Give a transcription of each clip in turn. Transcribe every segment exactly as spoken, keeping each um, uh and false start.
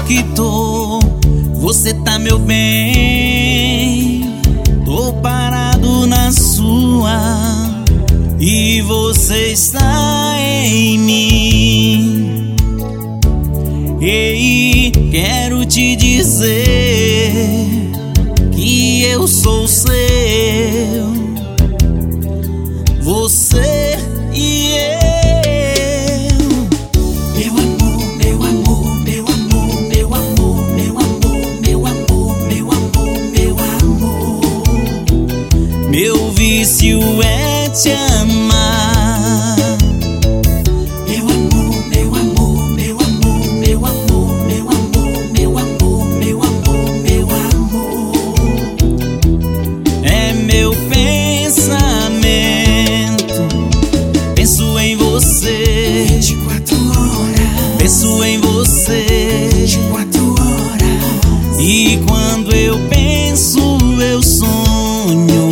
que tô, você tá meu bem. Tô parado na sua e você está em mim. Ei, quero te dizer que eu sou seu, você e eu. Meu amor, meu amor, meu amor, meu amor, meu amor, meu amor, meu amor, meu amor. Meu vício é te amar. Meu amor, meu amor, meu amor, meu amor, meu amor, meu amor, meu amor, meu amor. É meu pensamento, penso em você, vinte e quatro horas, penso em você, vinte e quatro horas. e quando eu penso eu sonho.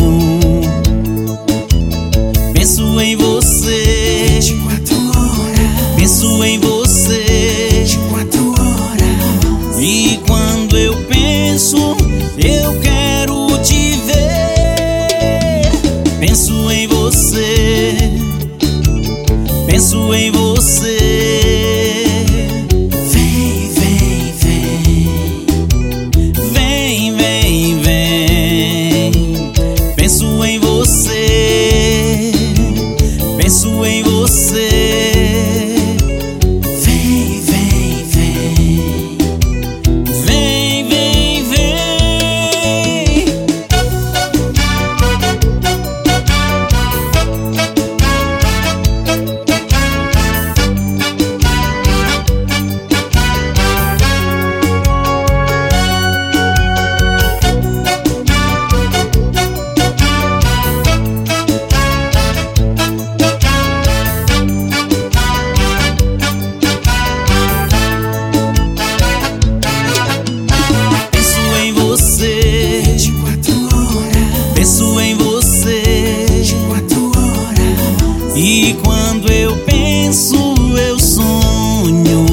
Penso em você, vinte e quatro horas, penso em você, vinte e quatro horas. e quando eu penso eu quero te ver. Penso em você, penso em você. Vem, vem, vem. Vem, vem, vem. Penso em você, penso em você. Vem, vem, vem. Vem, vem, vem. Penso em você, vinte e quatro horas, penso em você, vinte e quatro horas. e quando eu penso eu sonho.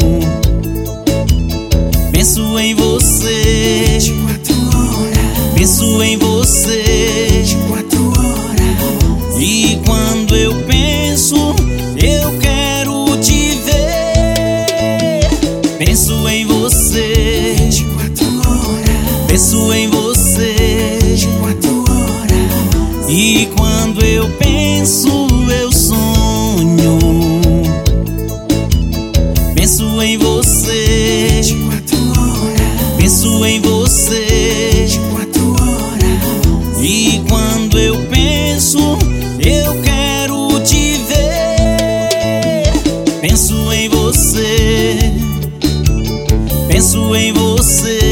Penso em você, vinte e quatro horas, penso em você, vinte e quatro horas. e quando eu penso eu quero te ver. Penso em você, vinte e quatro horas, penso em você, vinte e quatro horas. e quando eu penso eu sonho. Penso em você, vinte e quatro horas, penso em você, vinte e quatro horas. e quando eu penso eu quero te ver. Penso em você, penso em você.